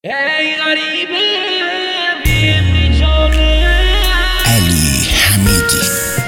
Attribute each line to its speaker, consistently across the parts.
Speaker 1: ای غریبه بی جانه
Speaker 2: علی حمیدی.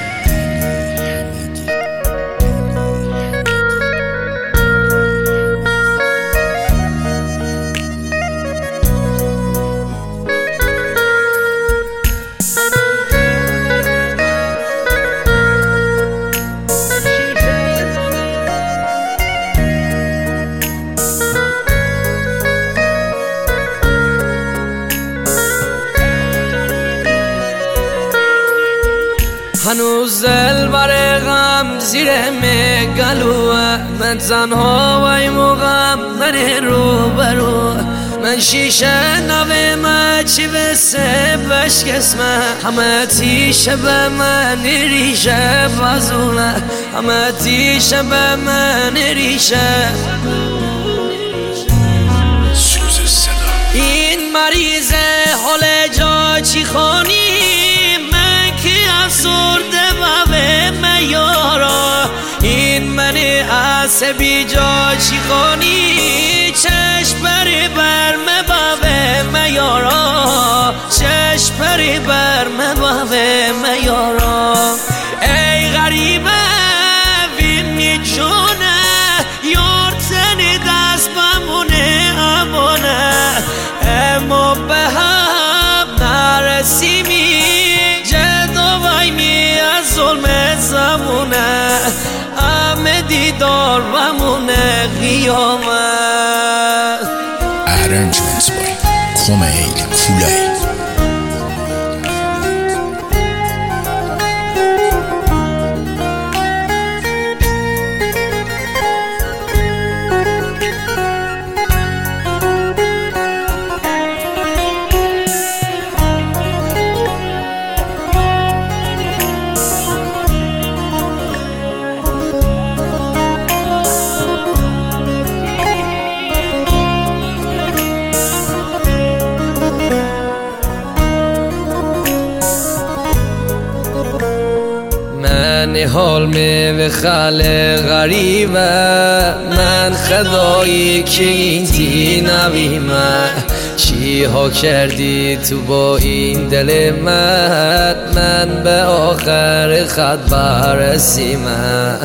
Speaker 1: هنوز دل بر غم زیر گلوه، من تنها وای موقعم من رو برو، من شیشه نوه من چی بسه بشکسمه، همه تیشه به من ریشه بازونه، همه تیشه به من ریشه.
Speaker 2: سوز صدا
Speaker 1: این مریضه حال جا چی خونی افسرده بابه میارا، این منی عصبی جا چی خونی چشم پری برمه بابه میارا، چشم پری برمه بابه میارا. ای غریبه وینی جونه یار تنی دست بمونه امانه، اما به هم نرسیمی ظلم زمونه، همه دیدار ومونه قیامت.
Speaker 2: Arrangements by Komail Kulay.
Speaker 1: من حال می خاله غریبه، من خدایی که این دی نویمه، چی ها کردی تو با این دل من به آخر خط برسیمه،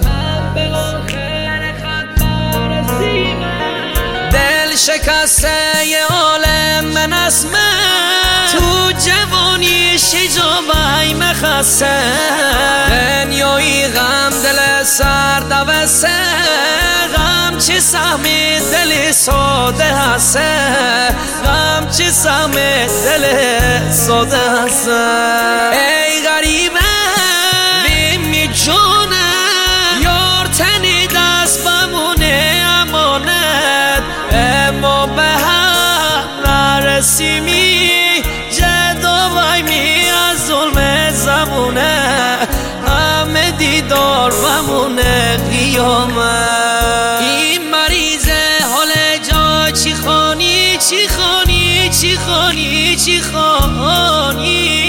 Speaker 1: دل شکسته ی عالم من اسمه، تو جوانی شجابای مخسته، دنیایی غم دل سرد وسه، غم چی سهمی دل ساده هسته، غم چی سهمی دل ساده هسته. ای غریبه بیمی جونه یار تنی دست بمونه امانت، اما به هم نرسیمی جدا وایمی از ظلم زمونه، همه دیدار ومونه قیامت. این مریضه حال جا چی خانی چی خانی چی خانی چی خانی،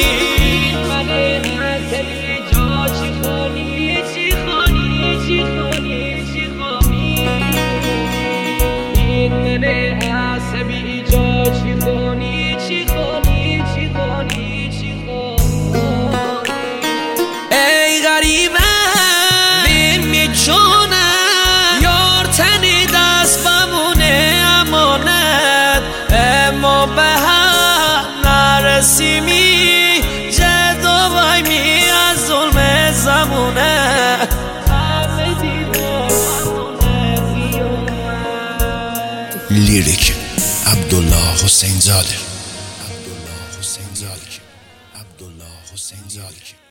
Speaker 1: ای غریبه بیمی جونه یار تنی دست بمونه امانت، اما به هم نرسیمی جدا وایمی از ظلم زمونه،
Speaker 2: لیریک عبدالله حسین زاده.